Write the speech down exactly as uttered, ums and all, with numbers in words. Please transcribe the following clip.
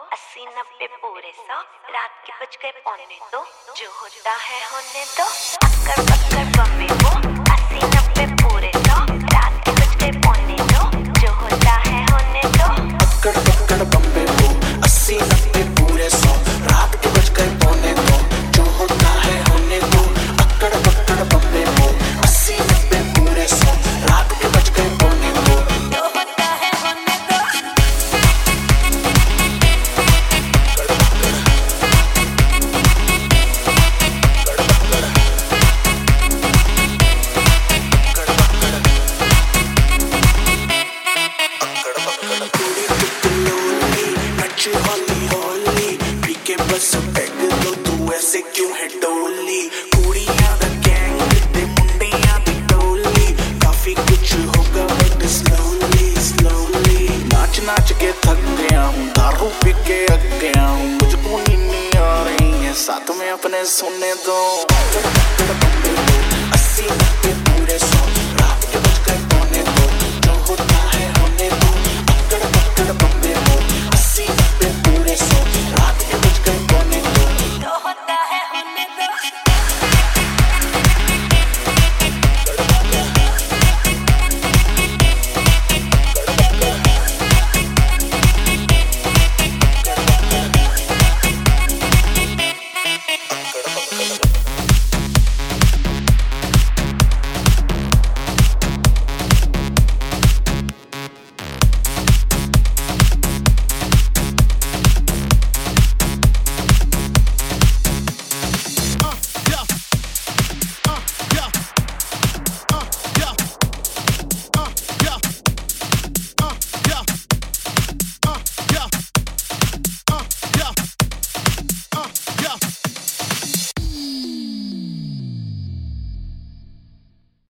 अस्सी नब्बे पूरे सौ, रात के बज गए पौने दो, जो होता है होने दो। अक्कर बक्कर बम्बे वो, अस्सी नब्बे पूरे सौ, रात के बज गए पौने दो, जो होता है होने दो। अक्कर बक्कर बम्बे वो, अस्सी नब्बे पूरे सौ, रात के बज गए पौने दो, जो होता है होने दो। अक्कर बक्कर बम्बे वो, अस्सी नब्बे पूरे सौ, रात के बज गए पौने दो, जो होता है होने दो। हौली हौली पी के बस पैग लो, तू ऐसे क्यों है डोली। कुड़ियां दा गैंग ते मुंडियां दी टोली, काफी कुछ होगा बट स्लोली स्लोली। नाच नाच के थक गया हूँ, दारू पी के अक गया हूँ, मुझको नींद आ रही है, साथ में अपने सोने दो। अस्सी नब्बे पूरे सौ,